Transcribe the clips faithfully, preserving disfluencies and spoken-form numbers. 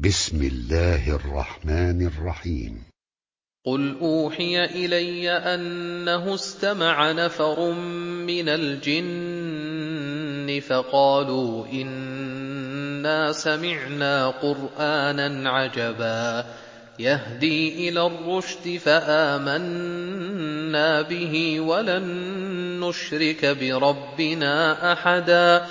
بسم الله الرحمن الرحيم. قل أوحي إلي أنه استمع نفر من الجن فقالوا إنا سمعنا قرآنا عجبا يهدي إلى الرشد فآمنا به ولن نشرك بربنا أحدا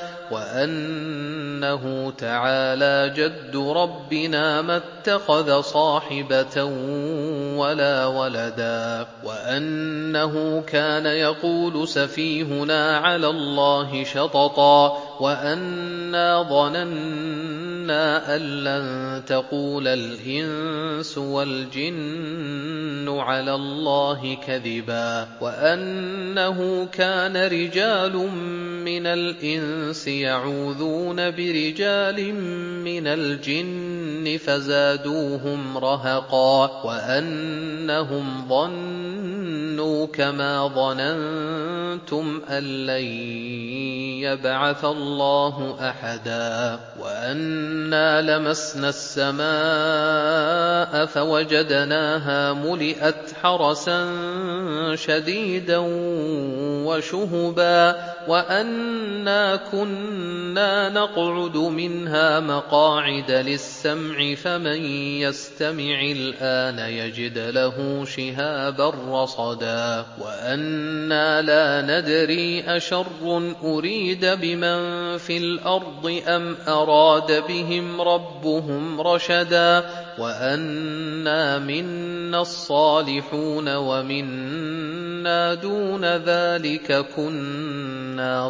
وأنه تعالى جد ربنا ما اتخذ صاحبة ولا ولدا وأنه كان يقول سفيهنا على الله شططا وأنا ظننا أن لن تقول الإنس والجن على الله كذبا وأنه كان رجال من الإنس يعوذون برجال من الجن فزادوهم رهقا وأنهم ظنوا كما ظننتم أن لن يبعث الله أحدا وأنا لمسنا السماء فوجدناها ملئت حرسا شديدا وشهبا وأنا كنا نقعد منها مقاعد للسمع فمن يستمع الآن يجد له شهابا رصدا وأنا لا ندري أشر أريد بمن في الأرض أم أراد بهم ربهم رشدا وأنا منا الصالحون ومنا دون ذلك كنا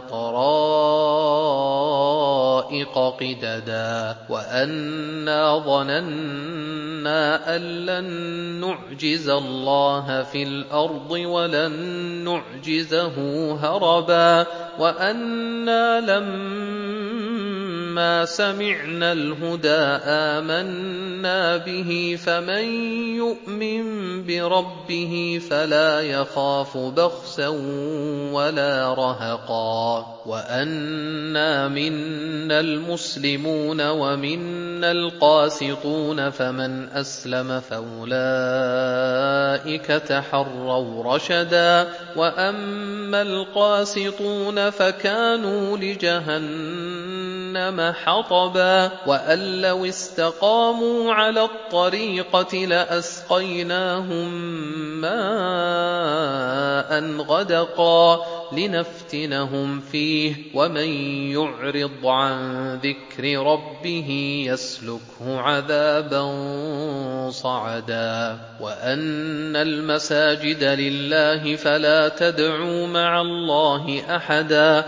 طرائق قددا وأنا ظننا أن لن نعجز الله في الأرض ولن نعجزه هربا وأنا لما سمعنا الهدى آمنا به فمن يؤمن بربه فلا يخاف بخسا ولا رهقا وأنا منا المسلمون ومنا القاسطون فمن أسلم فأولئك تحروا رشدا وأما القاسطون فكانوا لجهنم حطبا وأن لو استقاموا على الطريقة لأسقيناهم ماء غدقا لنفتنهم فيه ومن يعرض عن ذكر ربه يسلكه عذابا صعدا وأن المساجد لله فلا تدعوا مع الله أحدا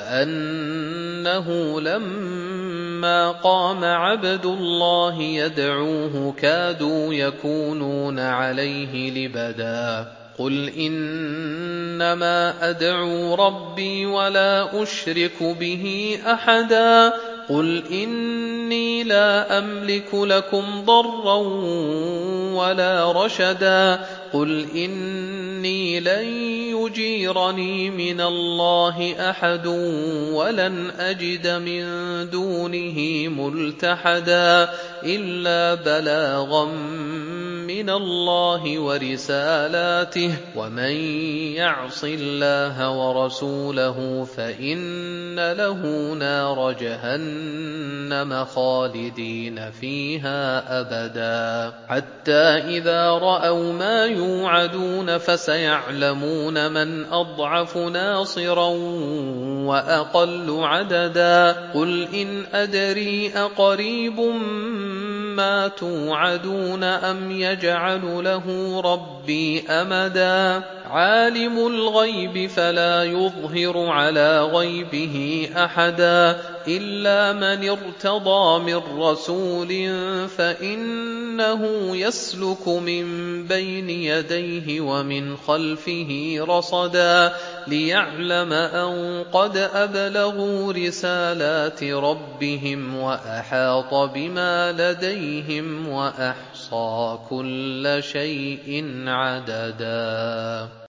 وأنه لما قام عبد الله يدعوه كادوا يكونون عليه لبدا قل إنما أدعو ربي ولا أشرك به أحدا قل إني لا أملك لكم ضرا ولا رشدا قل إني لن يجيرني من الله أحد ولن أجد من دونه ملتحدا إلا بلاغا من الله ورسالاته ومن يعص الله ورسوله فإن له نار جهنم خالدين فيها أبدا حتى إذا رأوا ما يوعدون فسيعلمون من أضعف ناصرا وأقل عددا قل إن أدري أقريب ما توعدون أم يجعل له ربي أمدا عالم الغيب فلا يظهر على غيبه أحدا إلا من ارتضى من رسول فإنه يسلك من بين يديه ومن خلفه رصدا ليعلم أن قد أبلغوا رسالات ربهم وأحاط بما لديهم وأحصى كل شيء عددا.